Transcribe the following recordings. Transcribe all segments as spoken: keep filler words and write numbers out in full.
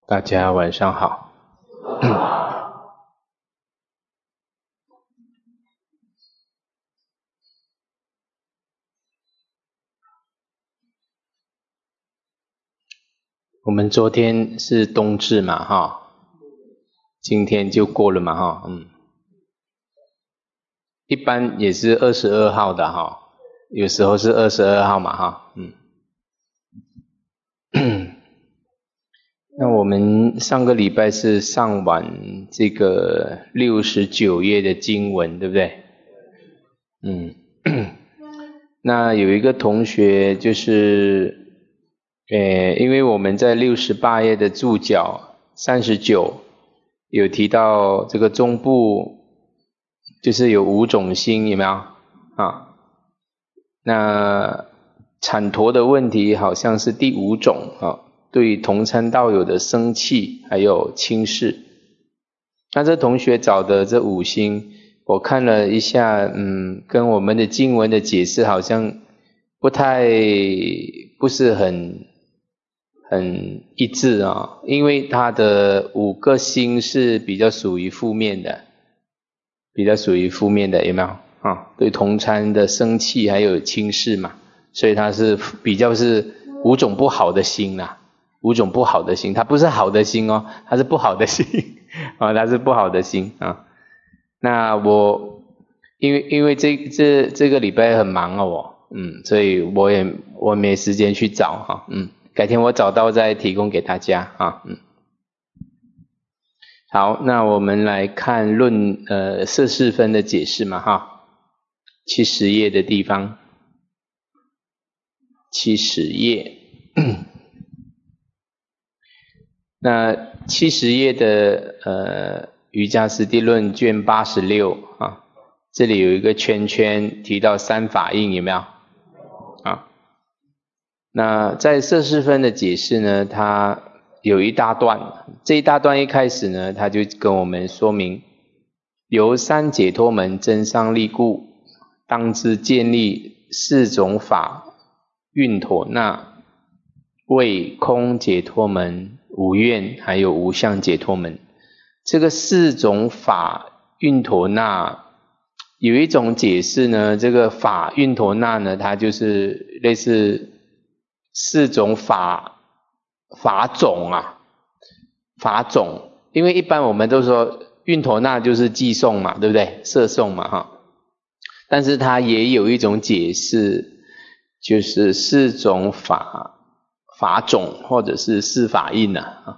大家晚上好。我们昨天是冬至嘛哈，今天就过了嘛哈，嗯，一般也是二十二号的哈，有时候是二十二号嘛哈，嗯。那我们上个礼拜是上完这个六十九页的经文，对不对？嗯，那有一个同学就是，呃，因为我们在六十八页的注脚三十九有提到这个中部就是有五种心，有没有啊？那产陀的问题好像是第五种啊。对同参道友的生气还有轻视。那这同学找的这五心，我看了一下，嗯，跟我们的经文的解释好像不太不是很很一致啊，因为他的五个心是比较属于负面的，比较属于负面的，有没有啊？对同参的生气还有轻视嘛，所以他是比较是五种不好的心啦。五种不好的心，它不是好的心哦，它是不好的心啊，它是不好的心啊。那我因为因为这这这个礼拜很忙哦，我嗯，所以我也我没时间去找哈，嗯，改天我找到再提供给大家啊，嗯。好，那我们来看论呃色事分的解释嘛哈，七十页的地方，七十页。那七十页的呃瑜伽师地论卷八十六啊，这里有一个圈圈提到三法印，有没有啊？那在色事分的解释呢，它有一大段，这一大段一开始呢，它就跟我们说明，由三解脱门真商利故，当知建立四种法运妥那，为空解脱门、无愿还有无相解脱门。这个四种法运妥那有一种解释呢，这个法运妥那呢，它就是类似四种法法种啊，法种。因为一般我们都说运妥那就是偈颂嘛，对不对？摄颂嘛哈。但是它也有一种解释，就是四种法法种或者是四法印啊。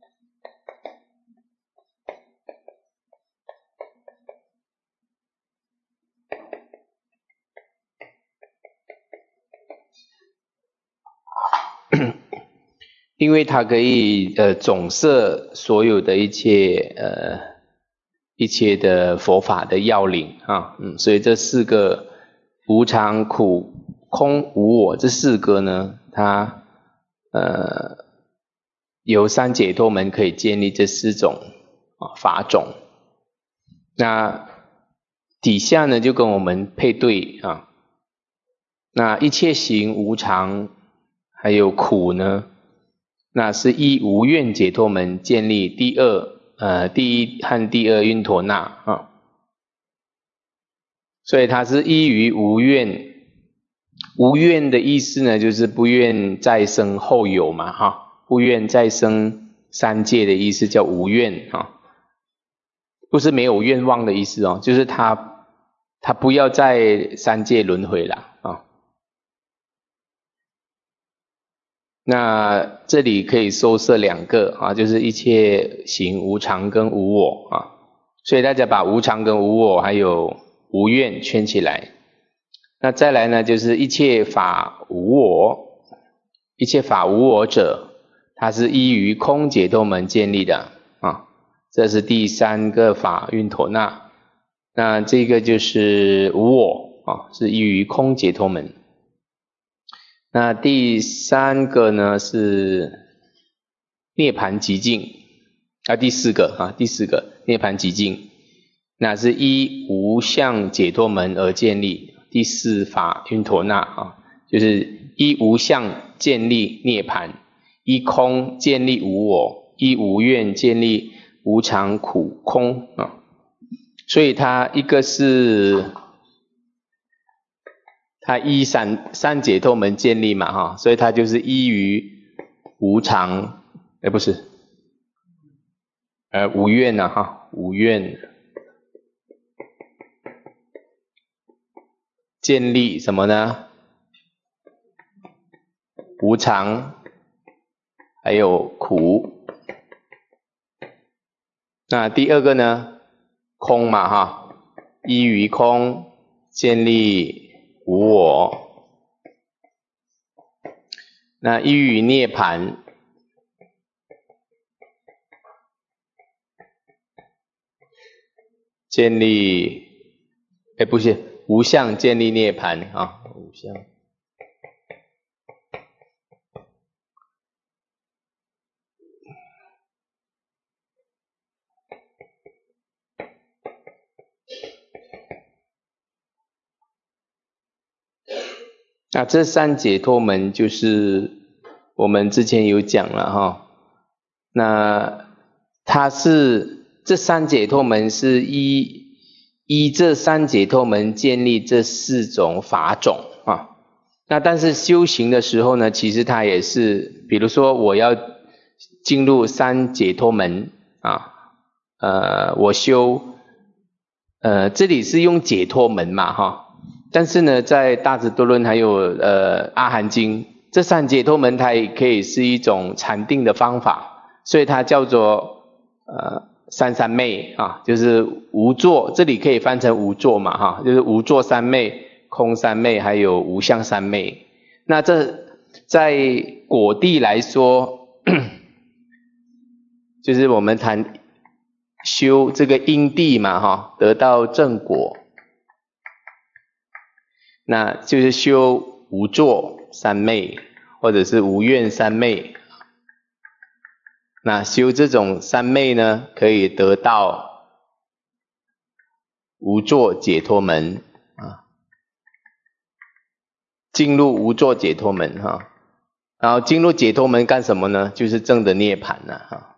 因为它可以呃总摄所有的一切呃一切的佛法的要领啊，嗯，所以这四个无常、苦、空、无我这四个呢，它呃由三解脱门可以建立这四种啊法种。那底下呢就跟我们配对啊，那一切行无常还有苦呢，那是依无愿解脱门建立第二呃第一和第二运妥那啊，所以它是依于无愿。无愿的意思呢，就是不愿再生后有嘛哈，不愿再生三界的意思叫无愿啊，不是没有愿望的意思哦，就是他他不要在三界轮回了啊。那这里可以收摄两个啊，就是一切行无常跟无我啊，所以大家把无常跟无我还有无愿圈起来。那再来呢，就是一切法无我，一切法无我者，它是依于空解脱门建立的啊，这是第三个法运妥那。那这个就是无我啊，是依于空解脱门。那第三个呢是涅槃极境啊，第四个啊，第四个涅槃极境，那是依无相解脱门而建立。第四法运妥那啊，就是依无相建立涅槃，依空建立无我， 依无愿建立无常苦空啊。所以它一个是它依三三解脱门建立嘛哈，所以它就是依于无常，哎不是，呃无愿呐哈，无愿建立什么呢？无常还有苦。那第二个呢？空嘛哈，依于空建立无我。那依于涅槃建立，哎不是无相建立涅槃啊，无相。那这三解脱门就是我们之前有讲了哈，那它是这三解脱门是依依这三解脱门建立这四种法种啊。那但是修行的时候呢，其实它也是，比如说我要进入三解脱门啊，呃，我修，呃，这里是用解脱门嘛哈。但是呢，在大智度论还有呃阿含经，这三解脱门它也可以是一种禅定的方法，所以它叫做呃三三昧啊，就是无作，这里可以翻成无作嘛哈，就是无作三昧、空三昧还有无相三昧。那这在果地来说，就是我们谈修这个因地嘛哈，得到正果。那就是修无作三昧，或者是无愿三昧。那修这种三昧呢，可以得到无作解脱门啊，进入无作解脱门哈。然后进入解脱门干什么呢？就是证得涅槃了哈。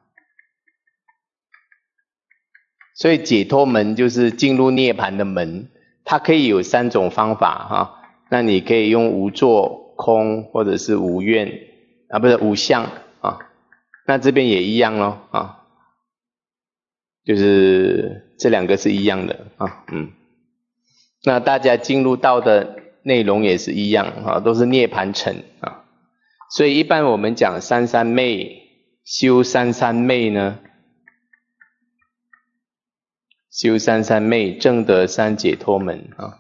所以解脱门就是进入涅槃的门。它可以有三种方法哈，那你可以用无作、空或者是无愿啊，不是无相啊。那这边也一样咯啊，就是这两个是一样的啊，嗯。那大家进入到的内容也是一样啊，都是涅槃城啊。所以一般我们讲三三昧，修三三昧呢，修三三昧，证得三解脱门啊。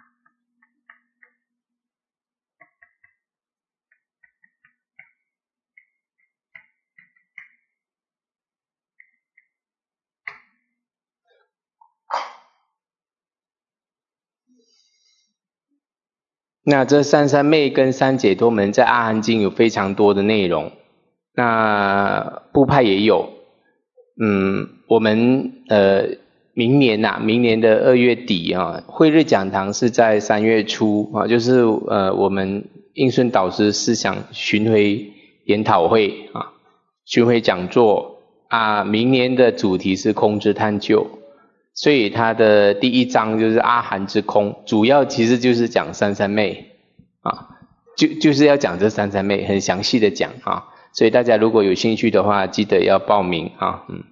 那这三三昧跟三解脱门在阿含经有非常多的内容，那部派也有。嗯，我们呃。明年呐、啊，明年的二月底啊，慧日讲堂是在三月初啊，就是呃我们应顺导师思想巡回研讨会啊，巡回讲座啊，明年的主题是空之探究，所以它的第一章就是阿含之空，主要其实就是讲三三昧啊，就就是要讲这三三昧，很详细的讲啊，所以大家如果有兴趣的话，记得要报名啊，嗯。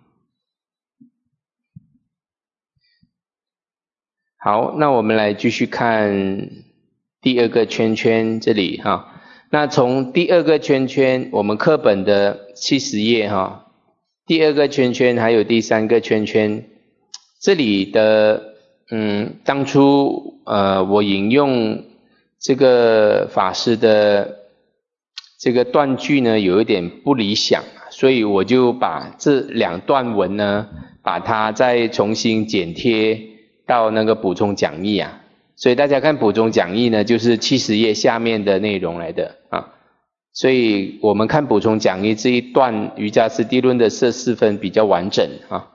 好，那我们来继续看第二个圈圈这里哈。那从第二个圈圈，我们课本的七十页哈，第二个圈圈还有第三个圈圈，这里的嗯，当初呃我引用这个法师的这个断句呢，有一点不理想，所以我就把这两段文呢，把它再重新剪贴到那个补充讲义啊，所以大家看补充讲义呢，就是七十页下面的内容来的啊。所以我们看补充讲义这一段瑜伽师地论的摄四分比较完整啊。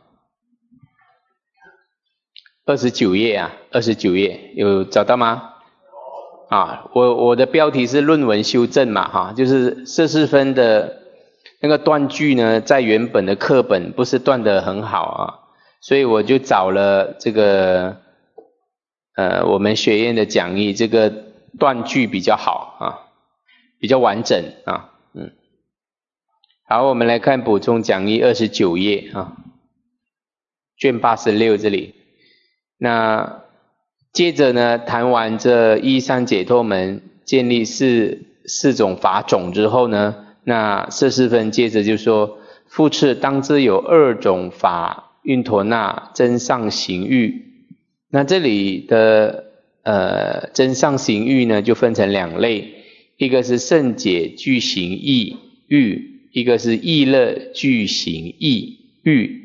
二十九页啊，二十九页有找到吗？啊，我我的标题是论文修正嘛哈，就是摄四分的那个断句呢，在原本的课本不是断得很好啊，所以我就找了这个呃我们学院的讲义，这个断句比较好啊，比较完整啊，嗯。好，我们来看补充讲义二十九页啊，卷八十六这里。那接着呢，谈完这一三解脱门建立四四种法种之后呢，那摄事分接着就说，复次当知有二种法运陀那真上行欲。那这里的呃真上行欲呢，就分成两类，一个是胜解具行意欲，一个是意乐具行意欲。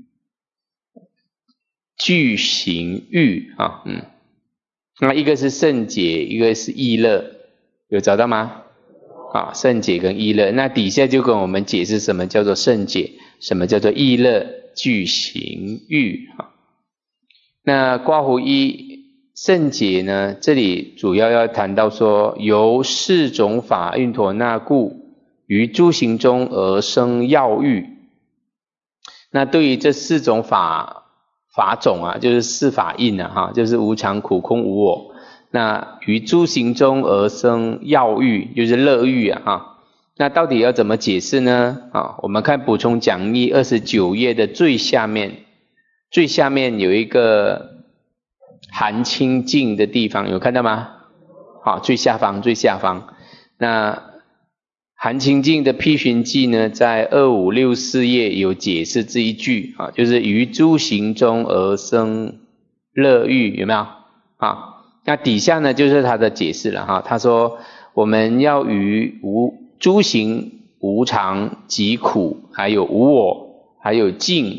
具行欲啊，嗯，那一个是胜解，一个是意乐，有找到吗？啊，胜解跟意乐，那底下就跟我们解释什么叫做胜解，什么叫做意乐具行欲啊。那括弧一胜解呢，这里主要要谈到说，由四种法运陀那故，于诸行中而生要欲。那对于这四种法法种啊，就是四法印啊，哈，就是无常、苦、空、无我。那于诸行中而生要欲，就是乐欲啊，哈。那到底要怎么解释呢？啊，我们看补充讲义二十九页的最下面，最下面有一个含清净的地方，有看到吗？好，最下方，最下方。那含清净的辟寻记呢，在二五六四页有解释这一句啊，就是于诸行中而生乐欲，有没有啊？那底下呢就是他的解释了哈，他说我们要于无诸行无常、疾苦，还有无我，还有净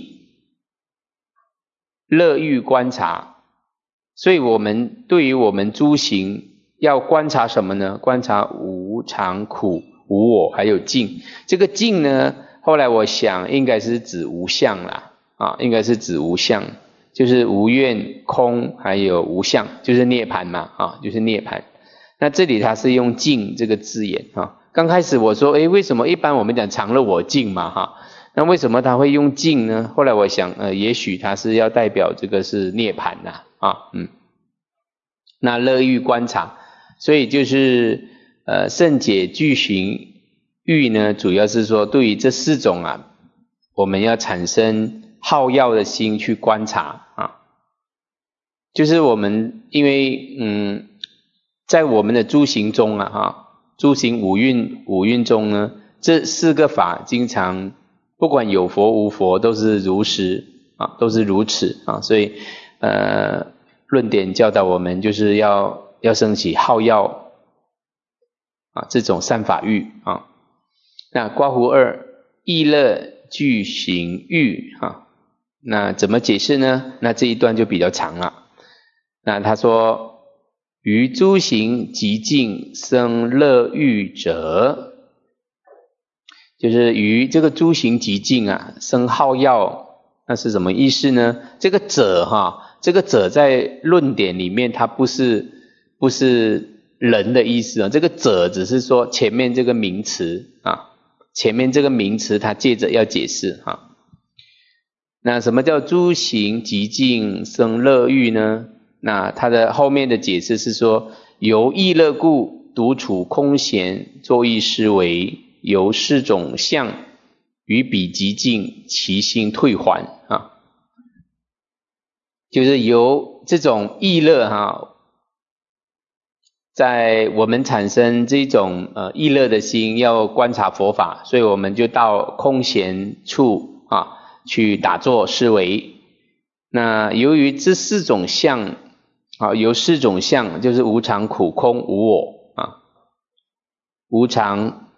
乐欲观察，所以我们对于我们诸行要观察什么呢？观察无常、苦、无我还有净。这个净呢，后来我想应该是指无相啦，啊，应该是指无相，就是无愿、空还有无相，就是涅槃嘛，啊，就是涅槃。那这里它是用净这个字眼啊。刚开始我说，诶，为什么一般我们讲常乐我净嘛，哈，那为什么他会用净呢？后来我想，呃，也许它是要代表这个是涅槃呐，啊，嗯。那乐欲观察，所以就是呃胜解具行欲呢，主要是说对于这四种啊，我们要产生好要的心去观察啊。就是我们因为嗯，在我们的诸行中啊，哈，诸行五蕴五蕴中呢，这四个法经常不管有佛无佛都是如实啊，都是如此啊，所以呃。论点教导我们就是要要升起好要啊这种善法欲啊。那括弧二意乐具行欲啊，那怎么解释呢？那这一段就比较长了。那他说于诸行极尽生乐欲者，就是于这个诸行极尽啊生好要，那是什么意思呢？这个者哈。这个者在论点里面，它不是不是人的意思啊。这个者只是说前面这个名词啊，前面这个名词它接着要解释啊。那什么叫诸行极尽生乐欲呢？那它的后面的解释是说，由意乐故，独处空闲，作意思维，由四种相于彼极尽，其心退还啊。就是由这种意乐哈，在我们产生这种呃意乐的心，要观察佛法，所以我们就到空闲处啊去打坐思维。那由于这四种相啊，由四种相就是无常、苦、空、无我啊，无常、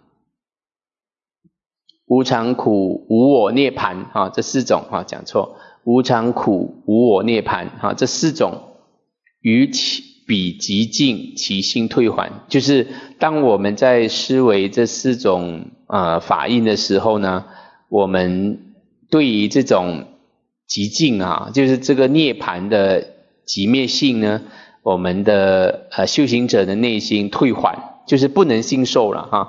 无常、苦、无我、涅槃啊，这四种啊讲错。无常、苦、无我、涅槃，哈，这四种于其彼极尽，其心退还。就是当我们在思维这四种呃法印的时候呢，我们对于这种极尽啊，就是这个涅槃的极灭性呢，我们的呃修行者的内心退还，就是不能信受了哈。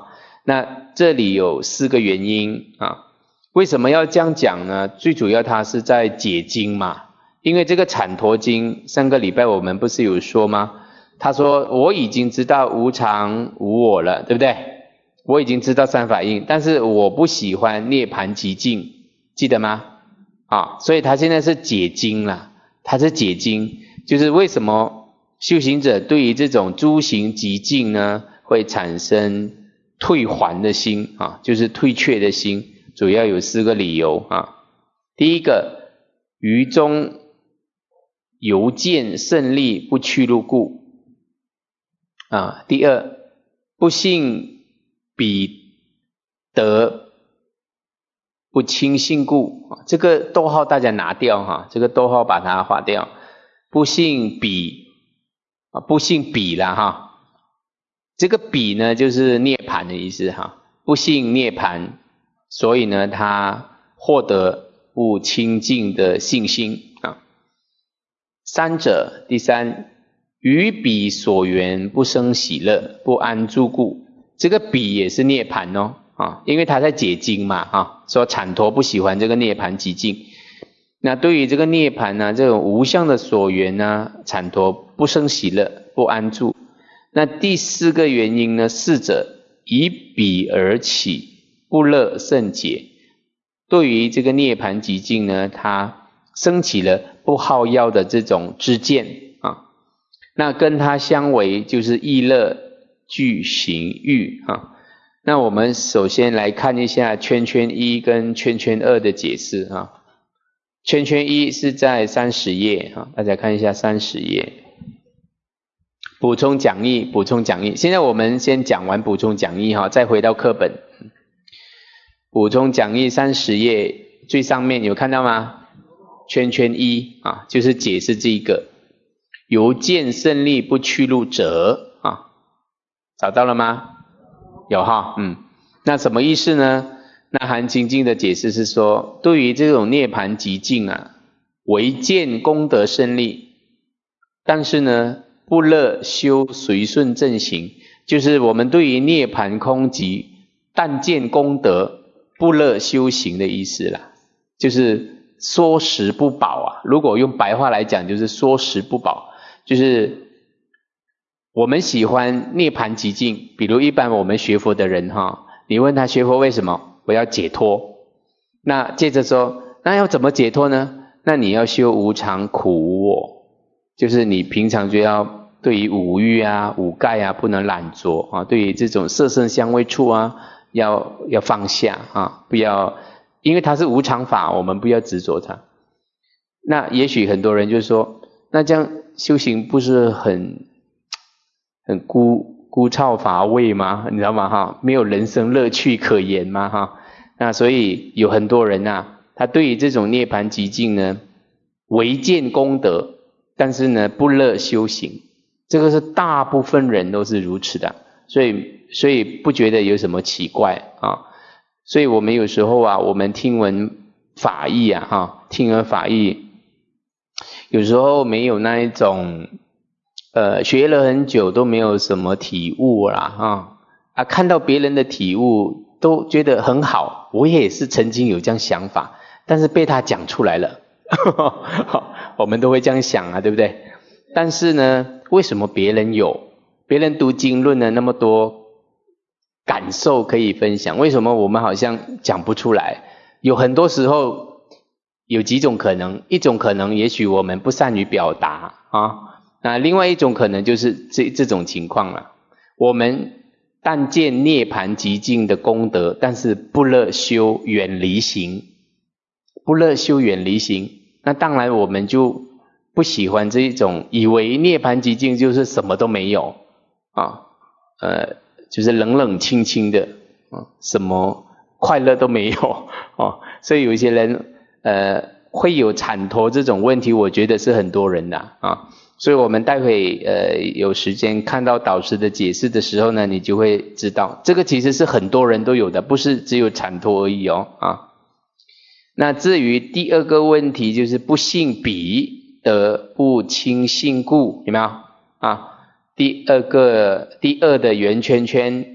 那这里有四个原因啊。为什么要这样讲呢？最主要它是在解经嘛。因为这个产陀经上个礼拜我们不是有说吗？他说我已经知道无常无我了，对不对？我已经知道三法印，但是我不喜欢涅槃寂静，记得吗？啊，所以他现在是解经啦，他是解经，就是为什么修行者对于这种诸行寂静呢，会产生退还的心啊，就是退却的心。主要有四个理由啊。第一个，于中犹见胜利不去路故啊。第二，不信彼得不轻信故啊。这个逗号大家拿掉哈，这个逗号把它划掉。不信彼啊，不信彼啦哈。这个彼呢，就是涅槃的意思哈。不信涅槃。所以呢，他获得不清净的信心啊。三者，第三，于彼所缘不生喜乐，不安住故。这个彼也是涅槃哦啊，因为他在解经嘛啊，说产陀不喜欢这个涅槃寂静。那对于这个涅槃呢，这种无相的所缘呢，产陀不生喜乐，不安住。那第四个原因呢，四者以彼而起。不乐甚解，对于这个涅槃寂静呢，它升起了不好要的这种知见啊。那跟它相违就是意乐俱行欲啊。那我们首先来看一下圈圈一跟圈圈二的解释啊。圈圈一是在三十页啊，大家看一下三十页。补充讲义，补充讲义。现在我们先讲完补充讲义哈，再回到课本。补充讲义三十页最上面有看到吗？圈圈一啊，就是解释这一个由见胜利不去路者啊，找到了吗？有哈，嗯，那什么意思呢？那含清净的解释是说，对于这种涅槃寂静啊，唯见功德胜利，但是呢，不乐修随顺正行，就是我们对于涅槃空寂，但见功德。不乐修行的意思啦，就是说食不饱啊。如果用白话来讲，就是说食不饱，就是我们喜欢涅槃寂静。比如一般我们学佛的人哈，你问他学佛为什么？我要解脱。那接着说，那要怎么解脱呢？那你要修无常苦无我，就是你平常就要对于五欲啊、五盖啊不能懒着啊，对于这种色声香味触啊。要要放下啊，不要，因为它是无常法，我们不要执着它。那也许很多人就说，那这样修行不是很很枯枯燥乏味吗？你知道吗？哈，没有人生乐趣可言吗？哈，那所以有很多人啊，他对于这种涅槃寂静呢，唯见功德，但是呢不乐修行，这个是大部分人都是如此的，所以。所以不觉得有什么奇怪啊，所以我们有时候啊，我们听闻法义啊，哈，听闻法义，有时候没有那一种，呃，学了很久都没有什么体悟啦，哈，啊，看到别人的体悟都觉得很好，我也是曾经有这样想法，但是被他讲出来了，我们都会这样想啊，对不对？但是呢，为什么别人有？别人读经论了那么多。感受可以分享，为什么我们好像讲不出来？有很多时候有几种可能，一种可能也许我们不善于表达啊，那另外一种可能就是这这种情况了。我们但见涅槃寂静的功德，但是不乐修远离行，不乐修远离行，那当然我们就不喜欢这一种，以为涅槃寂静就是什么都没有啊，呃。就是冷冷清清的啊，什么快乐都没有哦，所以有一些人呃会有产陀这种问题，我觉得是很多人的啊，所以我们待会呃有时间看到导师的解释的时候呢，你就会知道，这个其实是很多人都有的，不是只有产陀而已哦啊。那至于第二个问题，就是不信彼得不轻信故，有没有啊？第二个第二的圆圈圈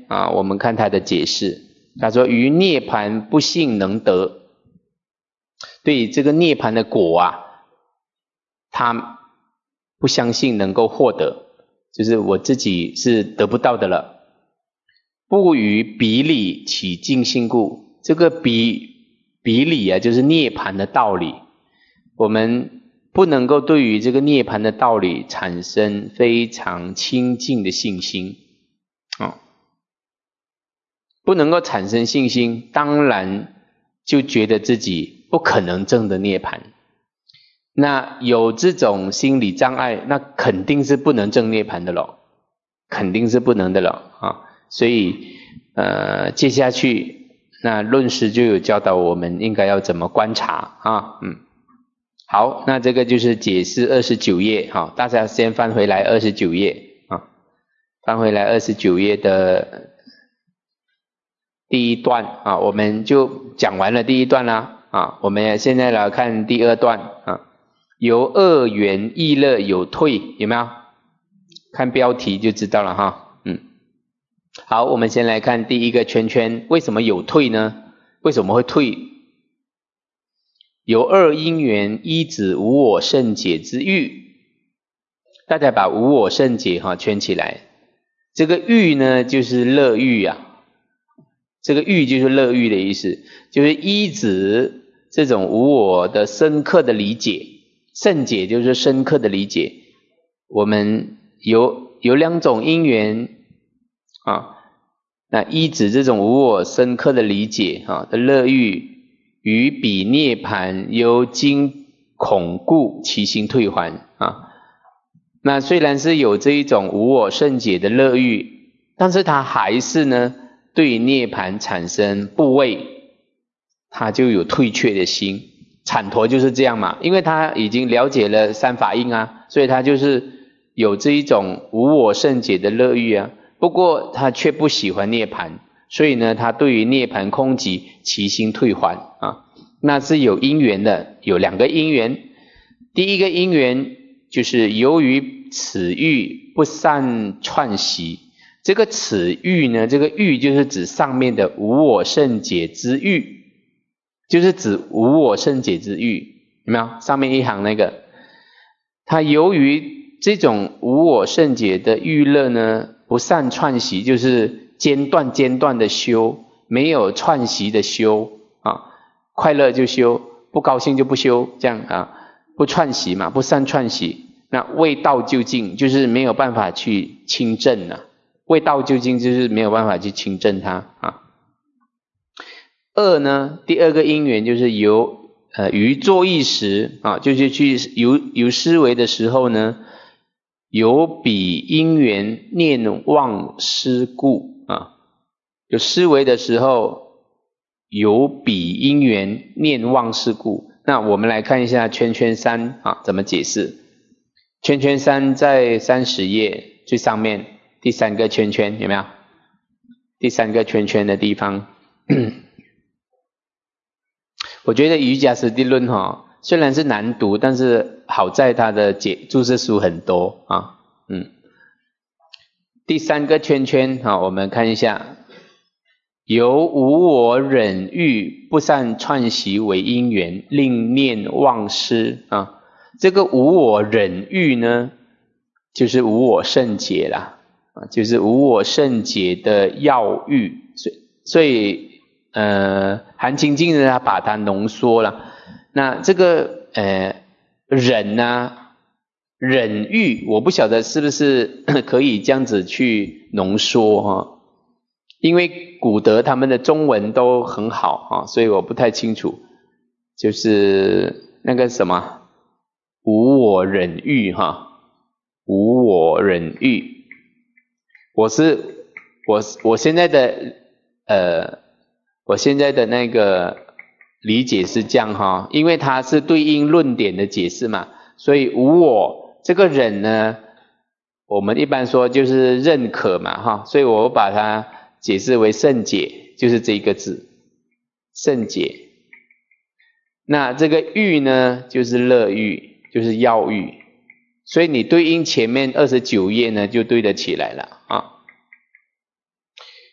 啊，我们看他的解释，他说于涅盘不信能得，对这个涅盘的果啊，他不相信能够获得，就是我自己是得不到的了。不于比理起净心故，这个比比理啊，就是涅盘的道理，我们不能够对于这个涅盘的道理产生非常清净的信心啊、哦，不能够产生信心，当然就觉得自己不可能证得涅盘。那有这种心理障碍，那肯定是不能证涅盘的咯，肯定是不能的了啊。所以呃，接下去那论师就有教导我们应该要怎么观察啊，嗯。好，那这个就是解释二十九页，好，大家先翻回来二十九页啊，翻回来二十九页的第一段啊，我们就讲完了第一段啦啊，我们现在来看第二段啊，由二缘意乐有退，有没有？看标题就知道了哈，嗯，好，我们先来看第一个圈圈，为什么有退呢？为什么会退？有二因缘，一指无我圣解之欲，大家把无我圣解哈圈起来。这个欲呢，就是乐欲啊，这个欲就是乐欲的意思，就是一指这种无我的深刻的理解，圣解就是深刻的理解。我们有有两种因缘啊，那一指这种无我深刻的理解啊的乐欲。于彼涅盘由经恐故，其心退还啊。那虽然是有这一种无我圣解的乐欲，但是他还是呢对涅盘产生怖畏，他就有退却的心。阐陀就是这样嘛，因为他已经了解了三法印啊，所以他就是有这一种无我圣解的乐欲啊。不过他却不喜欢涅盘。所以呢，他对于涅盘空寂，其心退还啊，那是有因缘的，有两个因缘。第一个因缘就是由于此欲不善串习，这个此欲呢，这个欲就是指上面的无我圣解之欲，就是指无我圣解之欲，有没有？上面一行那个，他由于这种无我圣解的欲乐呢，不善串习，就是间断间断的修，没有串习的修啊，快乐就修，不高兴就不修，这样啊，不串习嘛，不善串习，那未到究竟就是没有办法去亲证啊，未到究竟就是没有办法去亲证它啊。二呢，第二个因缘就是由呃于作意时啊，就是去由由思维的时候呢，由彼因缘念忘失故。啊，有思维的时候，有彼因缘念忘失故。那我们来看一下圈圈三啊，怎么解释？圈圈三在三十页最上面第三个圈圈有没有？第三个圈圈的地方，我觉得瑜伽师地论哈，虽然是难读，但是好在它的解注释书很多啊，嗯。第三个圈圈啊，我们看一下，由无我忍欲不善串习为因缘，令念忘失啊。这个无我忍欲呢，就是无我圣解啦，啊，就是无我圣解的要欲。所以，所以呃，韩清净呢，他把它浓缩了。那这个呃忍啊。忍欲，我不晓得是不是可以这样子去浓缩哈，因为古德他们的中文都很好啊，所以我不太清楚，就是那个什么无我忍欲哈，无我忍欲，我是我我现在的呃，我现在的那个理解是这样哈，因为它是对应论点的解释嘛，所以无我。这个忍呢，我们一般说就是认可嘛哈，所以我把它解释为圣解，就是这一个字，圣解。那这个欲呢，就是乐欲，就是要欲，所以你对应前面二十九页呢，就对得起来了啊。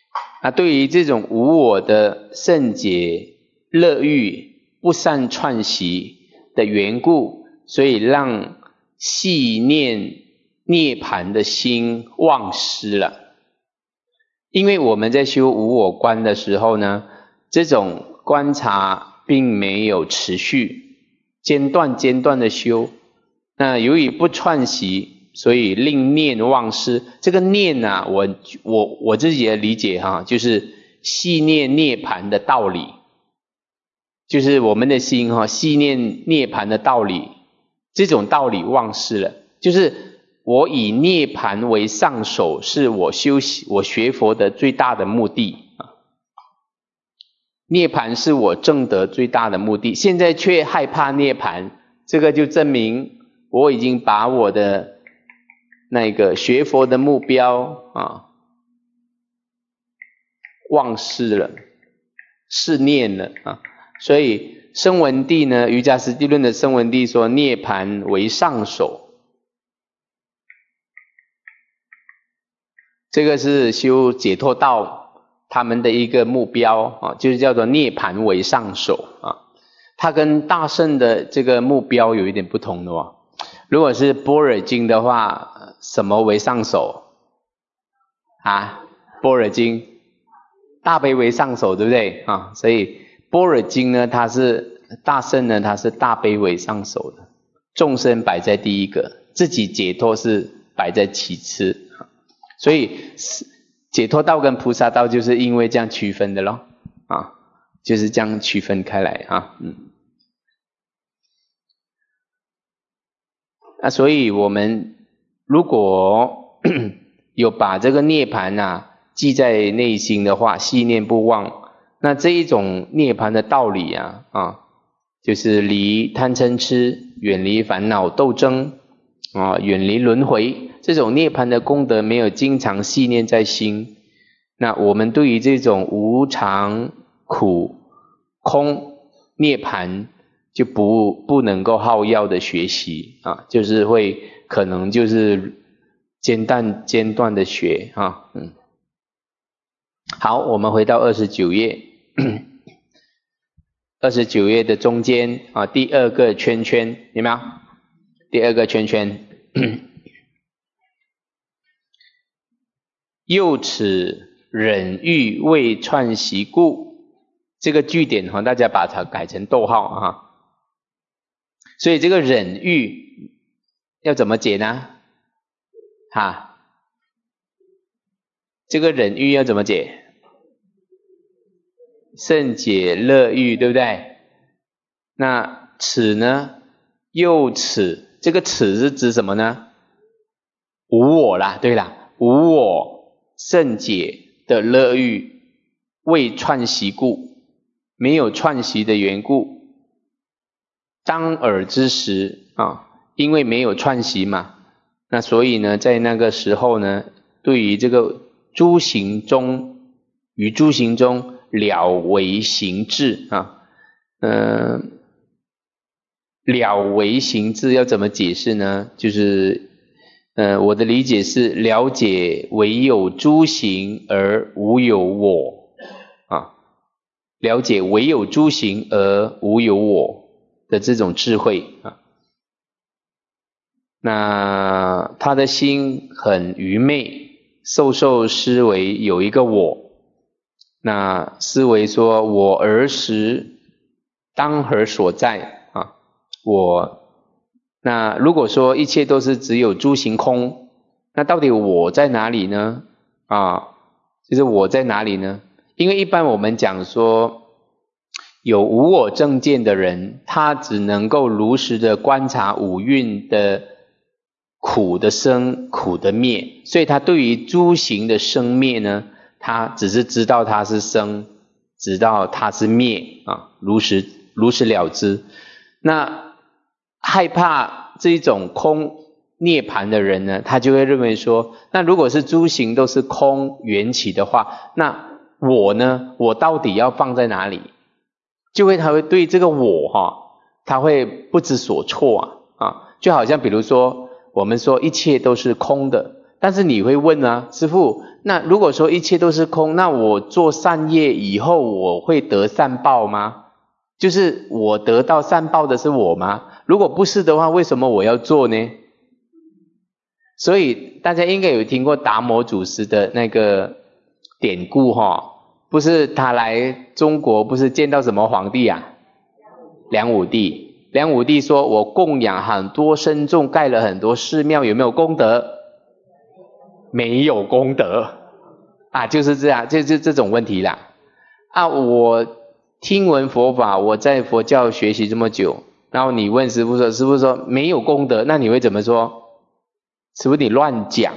啊，对于这种无我的圣解乐欲不善串习的缘故，所以让细念涅槃的心忘失了。因为我们在修无我观的时候呢，这种观察并没有持续，间断间断的修，那由于不串习，所以令念忘失。这个念啊，我我我自己的理解哈、啊，就是细念涅槃的道理，就是我们的心哈、啊，细念涅槃的道理，这种道理忘失了，就是我以涅槃为上手，是我修习我学佛的最大的目的啊。涅槃是我证得最大的目的，现在却害怕涅槃，这个就证明我已经把我的那个学佛的目标啊忘失了，是念了啊。所以声闻地呢，瑜伽师地论的声闻地说涅槃为上手，这个是修解脱道他们的一个目标啊，就是叫做涅槃为上手啊。它跟大乘的这个目标有一点不同的哦。如果是般若经的话，什么为上手啊？般若经大悲为上手，对不对啊？所以般若经呢，它是大乘呢，它是大悲为上手的，众生摆在第一个，自己解脱是摆在其次。所以解脱道跟菩萨道就是因为这样区分的咯，啊，就是这样区分开来啊，嗯。那所以我们如果有把这个涅槃啊记在内心的话，细念不忘，那这一种涅槃的道理啊，啊，就是离贪嗔痴，远离烦恼斗争啊，远离轮回，这种涅槃的功德没有经常细念在心，那我们对于这种无常、苦、空、涅槃就不不能够好要的学习啊，就是会可能就是间断间断的学啊，嗯。好，我们回到二十九页，二十九页的中间啊，第二个圈圈有没有？第二个圈圈，又此忍欲未串习故，这个句点哈，大家把它改成逗号啊。所以这个忍欲要怎么解呢？哈，这个忍欲要怎么解？圣解乐欲，对不对？那此呢？又此，这个此是指什么呢？无我啦，对啦，无我圣解的乐欲未串习故，没有串习的缘故，当尔之时啊，因为没有串习嘛，那所以呢，在那个时候呢，对于这个诸行中，于诸行中了为行智啊，呃，了为行智要怎么解释呢？就是呃，我的理解是了解唯有诸行而无有我啊，了解唯有诸行而无有我的这种智慧啊。那他的心很愚昧，受受思维有一个我，那思维说我儿时当何所在啊？我那如果说一切都是只有诸行空，那到底我在哪里呢？啊，就是我在哪里呢？因为一般我们讲说有无我正见的人，他只能够如实的观察五蕴的苦的生苦的灭，所以他对于诸行的生灭呢，他只是知道它是生，知道它是灭啊，如实如实了之。那害怕这种空涅槃的人呢，他就会认为说，那如果是诸行都是空缘起的话，那我呢，我到底要放在哪里？就会他会对这个我哈、啊，他会不知所措啊啊，就好像比如说我们说一切都是空的， 但是你会问啊，师父，那如果说一切都是空，那我做善业以后我会得善报吗？就是我得到善报的是我吗？如果不是的话，为什么我要做呢？所以大家应该有听过达摩祖师的那个典故齁，不是他来中国不是见到什么皇帝啊？梁武帝。梁武帝说我供养很多僧众，盖了很多寺庙，有没有功德？没有功德啊，就是这样，就就这种问题啦。啊，我听闻佛法，我在佛教学习这么久，然后你问师父说，师父说没有功德，那你会怎么说？师父你乱讲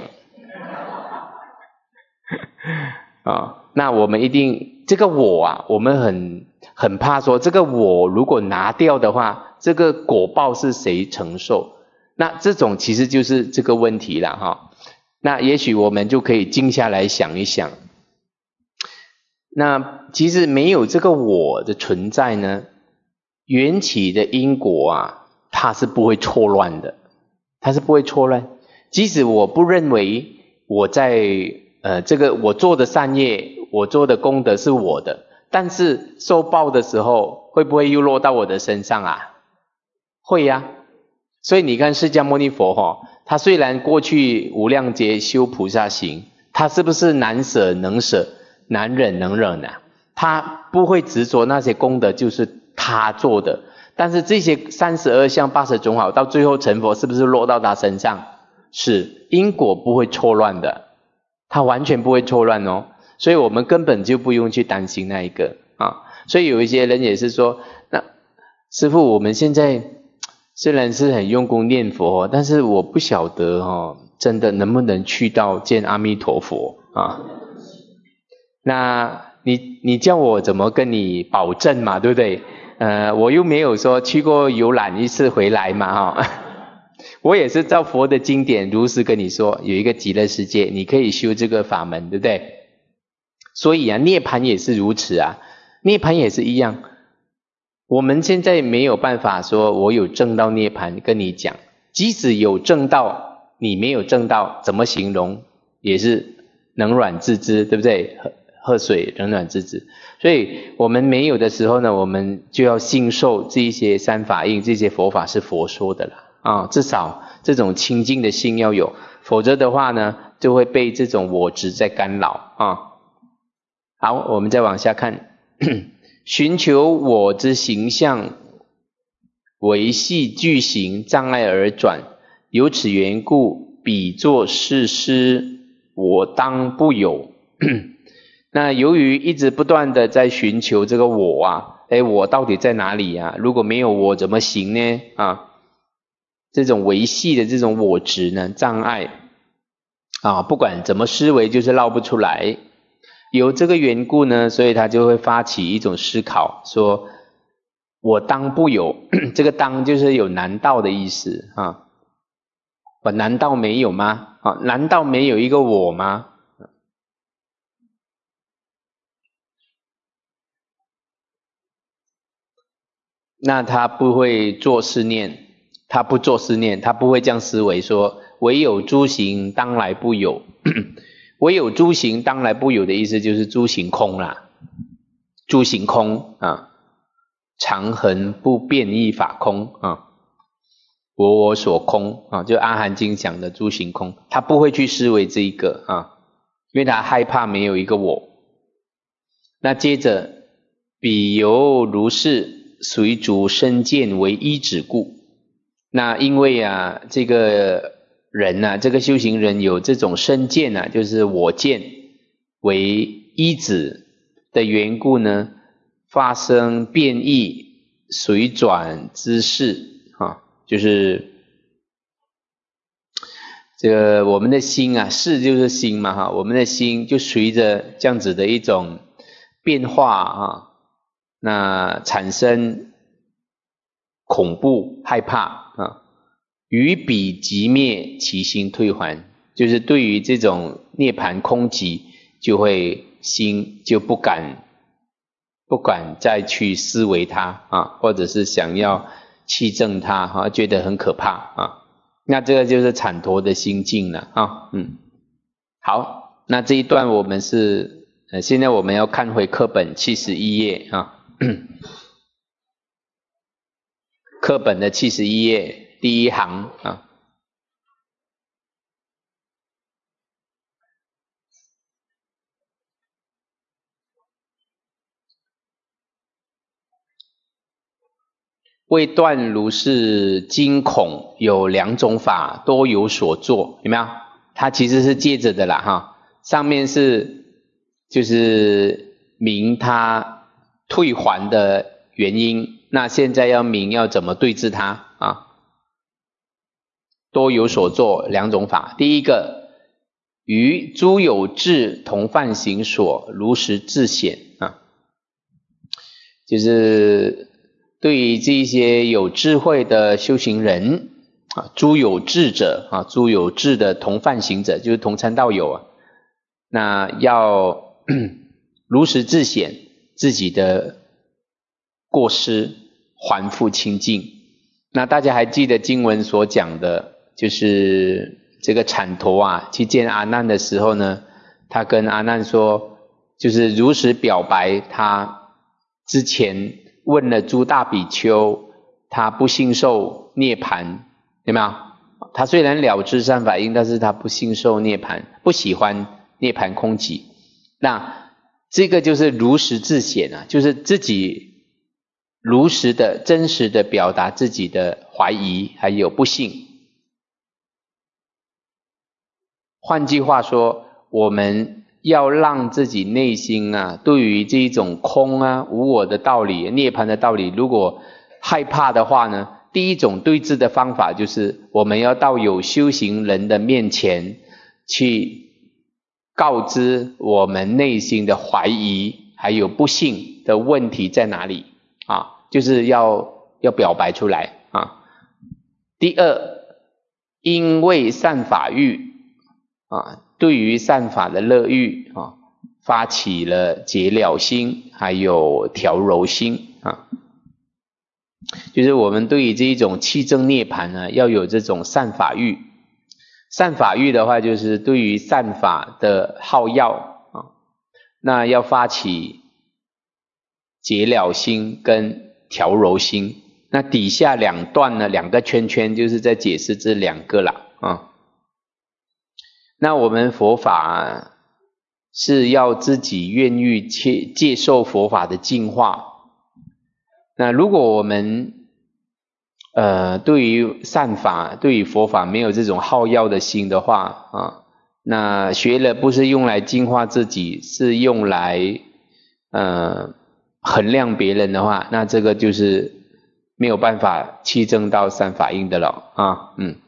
啊！那我们一定这个我啊，我们很很怕说这个我如果拿掉的话，这个果报是谁承受？那这种其实就是这个问题了哈。那也许我们就可以静下来想一想，那其实没有这个我的存在呢，缘起的因果啊，它是不会错乱的，它是不会错乱。即使我不认为我在呃这个我做的善业，我做的功德是我的，但是受报的时候会不会又落到我的身上啊？会呀、啊。所以你看释迦牟尼佛齁，他虽然过去无量劫修菩萨行，他是不是难舍能舍，难忍能忍啊？他不会执着那些功德就是他做的，但是这些三十二相八十种好，到最后成佛是不是落到他身上？是，因果不会错乱的，他完全不会错乱哦，所以我们根本就不用去担心那一个啊。所以有一些人也是说，那师父我们现在虽然是很用功念佛，但是我不晓得哦，真的能不能去到见阿弥陀佛啊？那你你叫我怎么跟你保证嘛，对不对？呃，我又没有说去过游览一次回来嘛哈、哦。我也是照佛的经典如实跟你说，有一个极乐世界，你可以修这个法门，对不对？所以啊，涅槃也是如此啊，涅槃也是一样。我们现在没有办法说我有证到涅槃跟你讲，即使有证到，你没有证到，怎么形容也是冷暖自知，对不对？喝喝水冷暖自知。所以我们没有的时候呢，我们就要信受这些三法印，这些佛法是佛说的啦啊，至少这种清净的心要有，否则的话呢，就会被这种我执在干扰啊。好，我们再往下看。寻求我之形象，为系具行障碍而转，由此缘故，彼作是师，我当不有。那由于一直不断的在寻求这个我啊，哎，我到底在哪里啊？如果没有我怎么行呢？啊，这种维系的这种我执呢，障碍啊，不管怎么思维就是绕不出来。有这个缘故呢，所以他就会发起一种思考，说我当不有，这个当就是有难道的意思啊。我难道没有吗？啊，难道没有一个我吗？那他不会做思念，他不做思念，他不会这样思维说唯有诸行当来不有。唯有诸行当来不有的意思就是诸行空啦，诸行空啊，常恒不变异法空啊，我我所空啊，就阿含经讲的诸行空，他不会去思维这一个啊，因为他害怕没有一个我。那接着彼由如是，随逐身见为依止故。那因为啊这个人啊，这个修行人有这种身见啊，就是我见为依止的缘故呢，发生变异随转之事啊，就是这个我们的心啊，事就是心嘛哈，我们的心就随着这样子的一种变化啊，那产生恐怖害怕啊。于彼即灭，其心退还，就是对于这种涅槃空寂，就会心就不敢不敢再去思维它啊，或者是想要弃证它啊，觉得很可怕啊。那这个就是产陀的心境了啊，嗯。 好，那这一段我们是呃，现在我们要看回课本七十一页啊，课本的七十一页第一行啊。未断如是惊恐有两种法，多有所作，有没有？它其实是接着的啦哈，上面是就是明它退还的原因，那现在要明要怎么对治它啊？多有所作两种法，第一个于诸有智同犯行所如实自显啊，就是对于这些有智慧的修行人啊，诸有智者啊，诸有智的同犯行者，就是同参道友啊，那要如实自显自己的过失，还复清净。那大家还记得经文所讲的，就是这个产陀啊，去见阿难的时候呢，他跟阿难说，就是如实表白他之前问了诸大比丘，他不信受涅槃，有没有？他虽然了知善法印，但是他不信受涅槃，不喜欢涅槃空寂。那这个就是如实自显啊，就是自己如实的、真实的表达自己的怀疑还有不信。换句话说，我们要让自己内心啊，对于这一种空啊、无我的道理、涅槃的道理，如果害怕的话呢，第一种对治的方法就是我们要到有修行人的面前去告知我们内心的怀疑还有不信的问题在哪里啊，就是要要表白出来啊。第二，因为善法欲啊，对于善法的乐欲啊，发起了解了心还有调柔心啊，就是我们对于这一种契证涅槃呢，要有这种善法欲。善法欲的话，就是对于善法的好要啊，那要发起解了心跟调柔心。那底下两段呢，两个圈圈就是在解释这两个啦啊。那我们佛法是要自己愿意接接受佛法的净化。那如果我们呃对于善法、对于佛法没有这种好要的心的话啊，那学了不是用来净化自己，是用来呃衡量别人的话，那这个就是没有办法契证到善法印的了啊，嗯。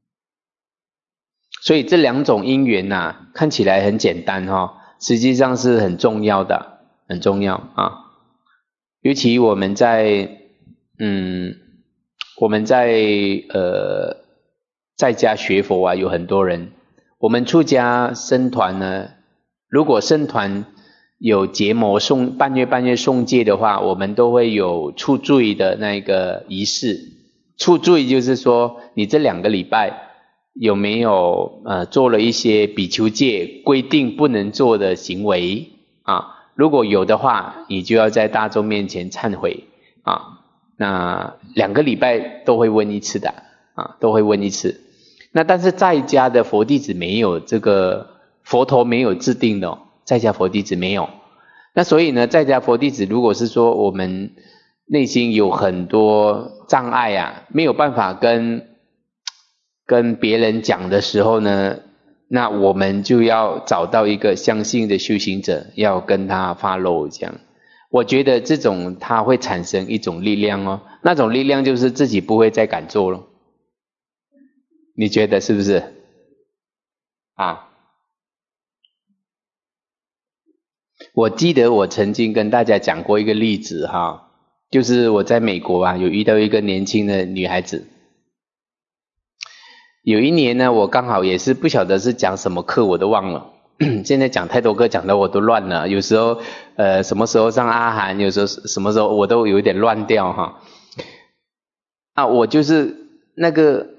所以这两种因缘啊，看起来很简单哈、哦，实际上是很重要的，很重要啊。尤其我们在嗯，我们在呃在家学佛啊，有很多人，我们出家僧团呢，如果僧团有结魔诵半月半月诵戒的话，我们都会有处罪的那个仪式。处罪就是说，你这两个礼拜有没有呃做了一些比丘戒规定不能做的行为啊？如果有的话，你就要在大众面前忏悔啊。那两个礼拜都会问一次的啊，都会问一次。那但是在家的佛弟子没有这个，佛陀没有制定的、哦，在家佛弟子没有。那所以呢，在家佛弟子如果是说我们内心有很多障碍啊，没有办法跟跟别人讲的时候呢，那我们就要找到一个相信的修行者，要跟他follow这样。我觉得这种它会产生一种力量哦，那种力量就是自己不会再敢做了。你觉得是不是？啊，我记得我曾经跟大家讲过一个例子哈，就是我在美国啊，有遇到一个年轻的女孩子。有一年呢，我刚好也是不晓得是讲什么课，我都忘了。现在讲太多课，讲的我都乱了。有时候，呃，什么时候上阿含，有时候什么时候我都有点乱掉哈。啊，我就是那个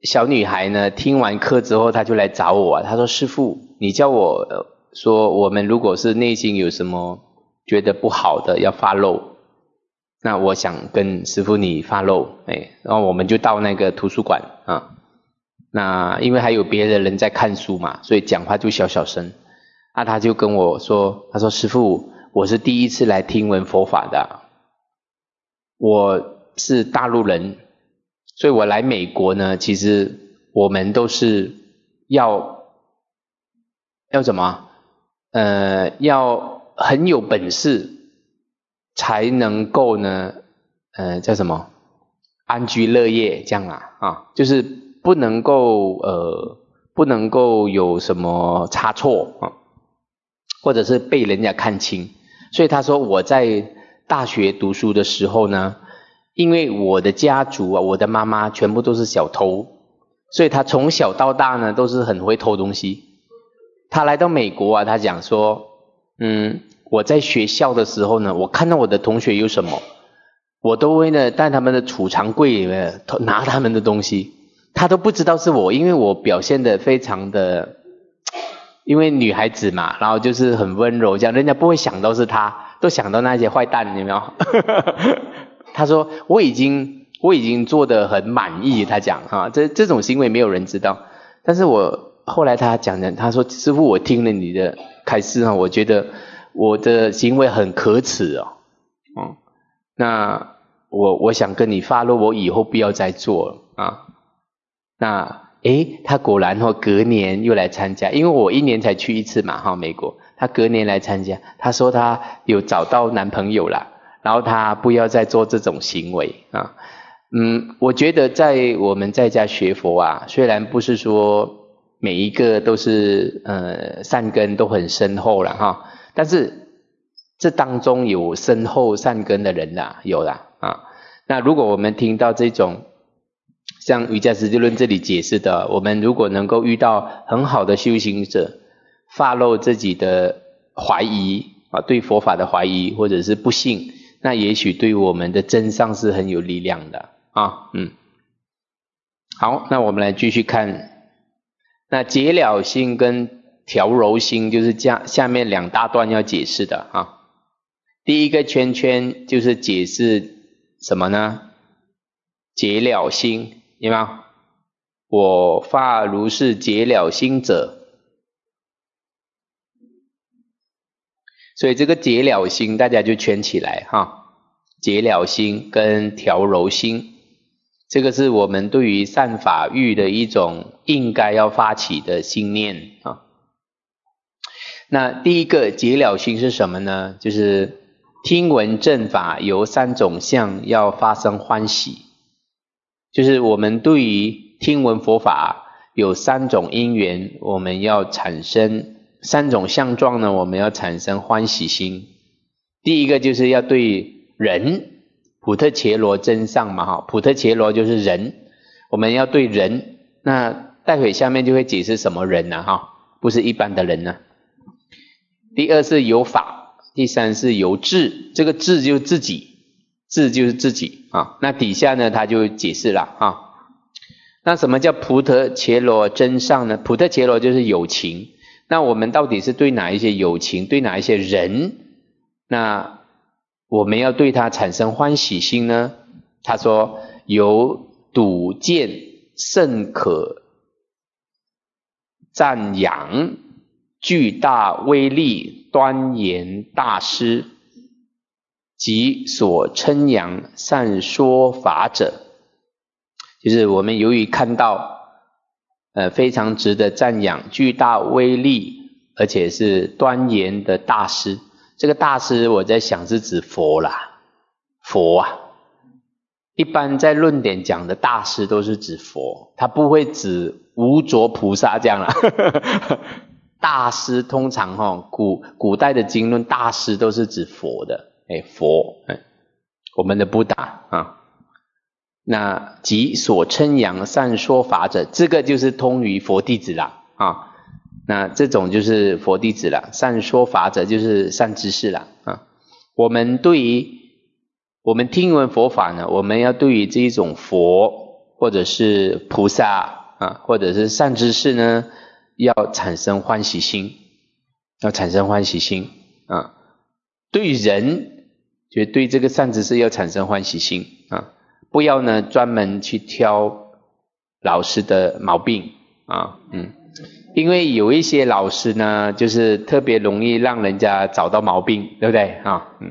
小女孩呢，听完课之后，她就来找我啊，她说：“师父，你叫我、呃、说，我们如果是内心有什么觉得不好的，要发露，那我想跟师父你发露。”哎，然后我们就到那个图书馆啊。那因为还有别的人在看书嘛，所以讲话就小小声。啊，他就跟我说：“他说师父，我是第一次来听闻佛法的，我是大陆人。”所以我来美国呢，其实我们都是要要怎么？呃，要很有本事才能够呢，呃，叫什么？安居乐业这样啊，啊，就是不能够呃，不能够有什么差错啊，或者是被人家看清。所以他说我在大学读书的时候呢，因为我的家族啊，我的妈妈全部都是小偷，所以他从小到大呢都是很会偷东西。他来到美国啊，他讲说，嗯，我在学校的时候呢，我看到我的同学有什么，我都会呢在他们的储藏柜里面拿他们的东西，他都不知道是我，因为我表现得非常的，因为女孩子嘛，然后就是很温柔这样，人家不会想到是他，都想到那些坏蛋，有没有？他说我已经我已经做得很满意，他讲啊，这这种行为没有人知道。但是我后来他讲的，他说师父，我听了你的开示啊，我觉得我的行为很可耻哦，嗯，那我我想跟你发落，我以后不要再做了啊。那诶，他果然哦，隔年又来参加，因为我一年才去一次嘛哈，美国，他隔年来参加，他说他有找到男朋友了。然后他不要再做这种行为啊，嗯，我觉得在我们在家学佛啊，虽然不是说每一个都是呃善根都很深厚了哈，但是这当中有深厚善根的人啦，有啦啊。那如果我们听到这种像瑜伽实际论这里解释的，我们如果能够遇到很好的修行者，发露自己的怀疑啊，对佛法的怀疑或者是不信。那也许对我们的真相是很有力量的啊，嗯，好，那我们来继续看，那解了心跟调柔心就是下下面两大段要解释的啊。第一个圈圈就是解释什么呢？解了心，有没有？我发如是解了心者。所以这个解了心大家就圈起来哈，解了心跟调柔心，这个是我们对于善法欲的一种应该要发起的心念啊。那第一个解了心是什么呢？就是听闻正法由三种相要发生欢喜，就是我们对于听闻佛法有三种因缘，我们要产生三种相状呢，我们要产生欢喜心。第一个就是要对人，普特伽罗真相嘛哈，普特伽罗就是人，我们要对人，那待会下面就会解释什么人呢、啊、哈，不是一般的人呢、啊。第二是有法，第三是有智，这个智就是自己，智就是自己啊。那底下呢他就解释了啊。那什么叫普特伽罗真相呢？普特伽罗就是有情。那我们到底是对哪一些有情，对哪一些人，那我们要对他产生欢喜心呢？他说有睹见甚可赞扬，巨大威力端严大师，即所称扬善说法者，就是我们由于看到呃，非常值得赞扬，巨大威力，而且是端严的大师。这个大师我在想是指佛啦，佛啊。一般在论点讲的大师都是指佛，他不会指无着菩萨这样啦。大师通常齁，古古代的经论大师都是指佛的，哎，佛，哎，我们的布达啊。那即所称扬善说法者，这个就是通于佛弟子啦啊。那这种就是佛弟子啦，善说法者就是善知识啦啊。我们对于我们听闻佛法呢，我们要对于这一种佛或者是菩萨啊，或者是善知识呢，要产生欢喜心，要产生欢喜心啊。对人，就对这个善知识要产生欢喜心啊，不要呢专门去挑老师的毛病啊，嗯，因为有一些老师呢，就是特别容易让人家找到毛病，对不对啊？嗯。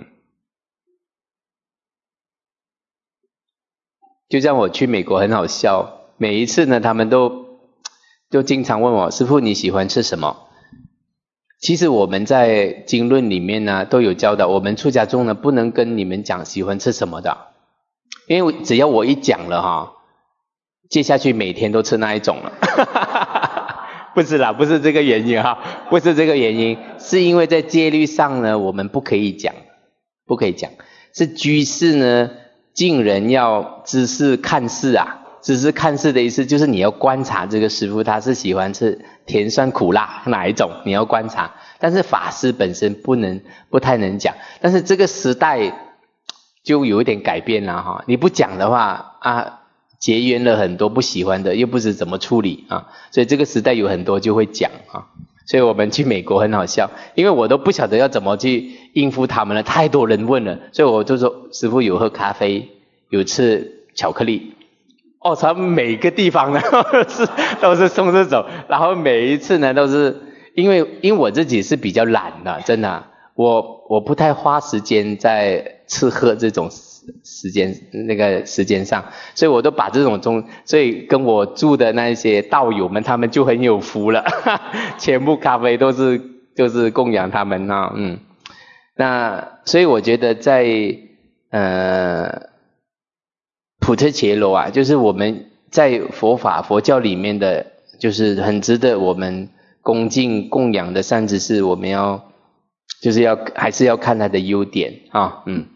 就像我去美国很好笑，每一次呢，他们都就经常问我，师父你喜欢吃什么？其实我们在经论里面呢都有教导，我们出家众呢不能跟你们讲喜欢吃什么的，因为只要我一讲了哈，接下去每天都吃那一种了。不是啦，不是这个原因哈，不是这个原因，是因为在戒律上呢，我们不可以讲，不可以讲，是居士呢。敬人要知事看事啊，知事看事的意思就是你要观察这个师父他是喜欢吃甜酸苦辣哪一种，你要观察。但是法师本身不能不太能讲，但是这个时代就有一点改变了哈，你不讲的话啊，结缘了很多不喜欢的，又不知怎么处理啊，所以这个时代有很多就会讲啊。所以我们去美国很好笑，因为我都不晓得要怎么去应付他们了，太多人问了，所以我就说师父有喝咖啡，有吃巧克力，哦，他们每个地方呢都是都是送这种，然后每一次呢都是因为因为我自己是比较懒的，真的，我我不太花时间在吃喝这种时间那个时间上，所以我都把这种中，所以跟我住的那些道友们，他们就很有福了，全部咖啡都是就是供养他们啊，嗯，那所以我觉得在呃普特伽罗啊，就是我们在佛法佛教里面的，就是很值得我们恭敬供养的善知识，我们要就是要还是要看他的优点啊，嗯。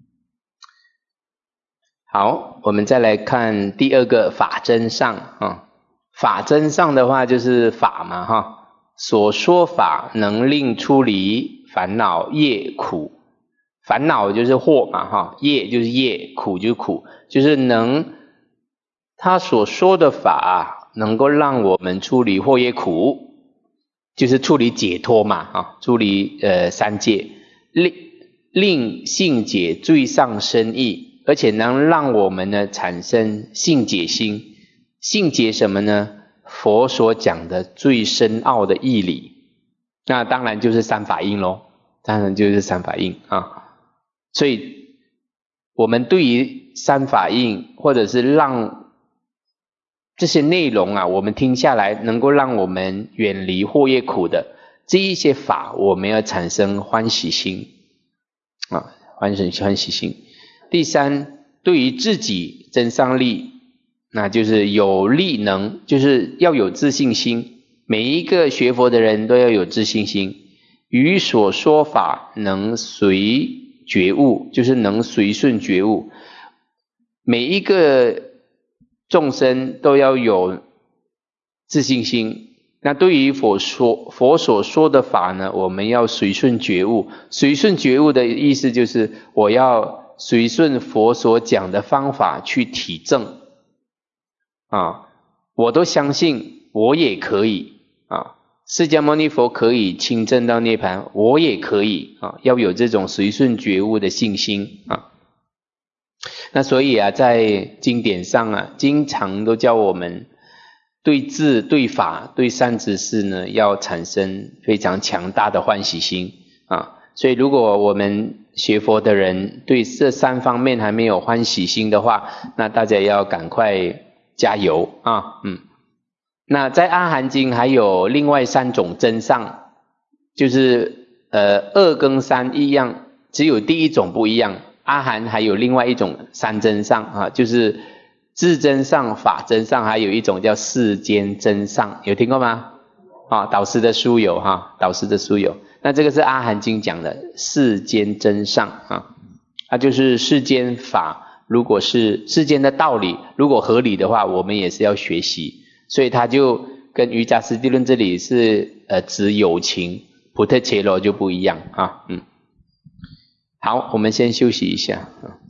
好，我们再来看第二个法真上啊。法真上的话就是法嘛哈，所说法能令出离烦恼业苦，烦恼就是惑嘛哈，业就是业，苦就是苦，就是能他所说的法能够让我们出离惑业苦，就是出离解脱嘛啊，出离呃三界，令令性解最上深意。而且能让我们呢产生性解心，性解什么呢？佛所讲的最深奥的义理，那当然就是三法印咯，当然就是三法印啊。所以我们对于三法印或者是让这些内容啊，我们听下来能够让我们远离惑业苦的这一些法，我们要产生欢喜心啊，欢喜欢喜心。第三，对于自己增上力，那就是有力能，就是要有自信心。每一个学佛的人都要有自信心，于所说法能随觉悟，就是能随顺觉悟。每一个众生都要有自信心。那对于佛说佛所说的法呢，我们要随顺觉悟。随顺觉悟的意思就是我要随顺佛所讲的方法去体证啊，我都相信我也可以啊，释迦牟尼佛可以亲证到涅槃，我也可以啊，要有这种随顺觉悟的信心啊。那所以啊，在经典上啊，经常都教我们对治、对法、对善知识呢，要产生非常强大的欢喜心啊。所以如果我们学佛的人对这三方面还没有欢喜心的话，那大家要赶快加油啊！嗯，那在阿含经还有另外三种真上，就是呃二跟三一样，只有第一种不一样。阿含还有另外一种三真上啊，就是智真上、法真上，还有一种叫世间真上，有听过吗？啊，导师的书有哈，导师的书有。那这个是阿含经讲的世间真上啊，它就是世间法，如果是世间的道理，如果合理的话，我们也是要学习。所以它就跟瑜伽师地论这里是呃指有情，普特伽罗就不一样啊，嗯。好，我们先休息一下啊。